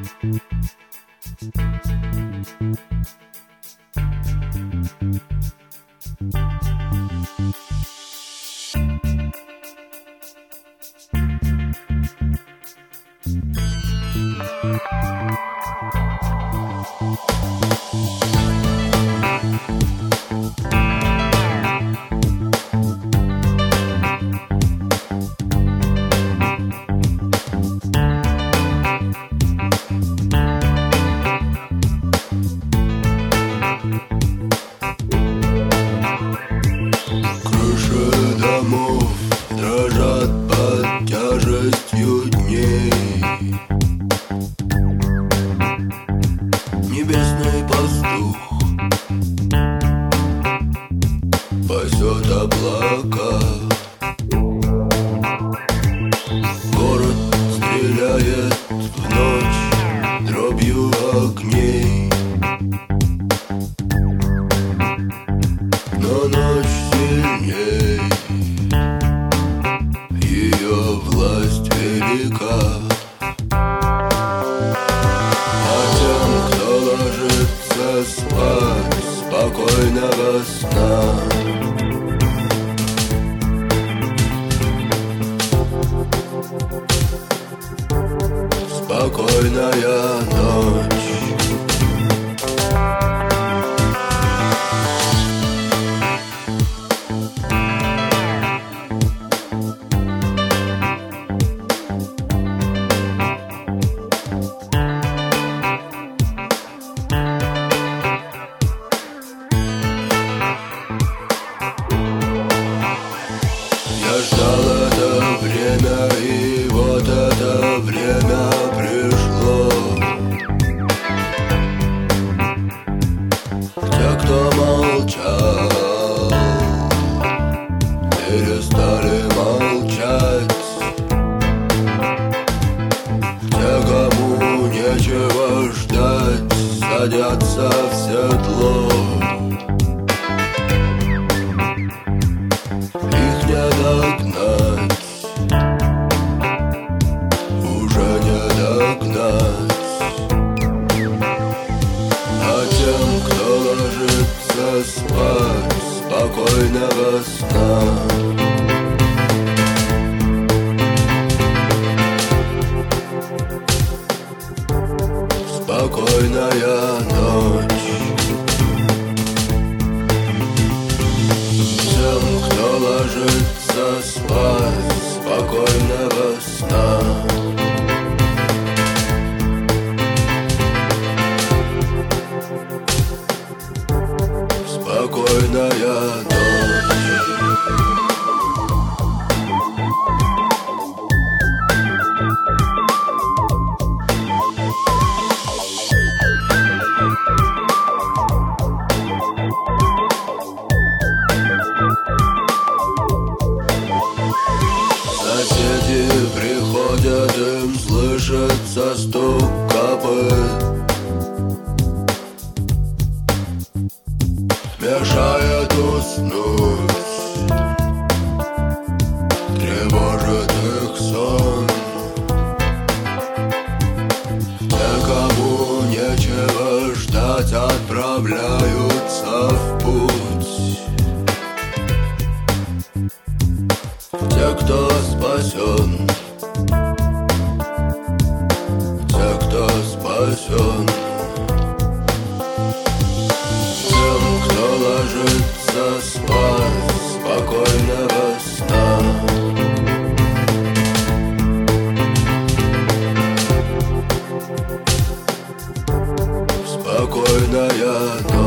Дрожат под тяжестью дней. Небесный пастух пасет облака. Город стреляет в ночь дробью огней. Но ночь сильней, ее власть велика. А тем, кто ложится спать, спокойного сна. Спокойная ночь. Я ждал это время, и вот это время пришло. Те, кто молчал, перестали молчать. Те, кому нечего ждать, садятся в седло. Их не догнать, уже не догнать. А тем, кто ложится спать, спокойного сна. Спокойная ночь. Тем, кто ложится спать, спокойного сна. Спокойная ночь. Соседи приходят, им слышится стук копыт. Мешает уснуть, тревожит их сон. Те, кому нечего ждать, отправляются в путь. Те, кто спасен, те, кто спасен. Тем, кто ложится спать, спокойного сна. Спокойная ночь.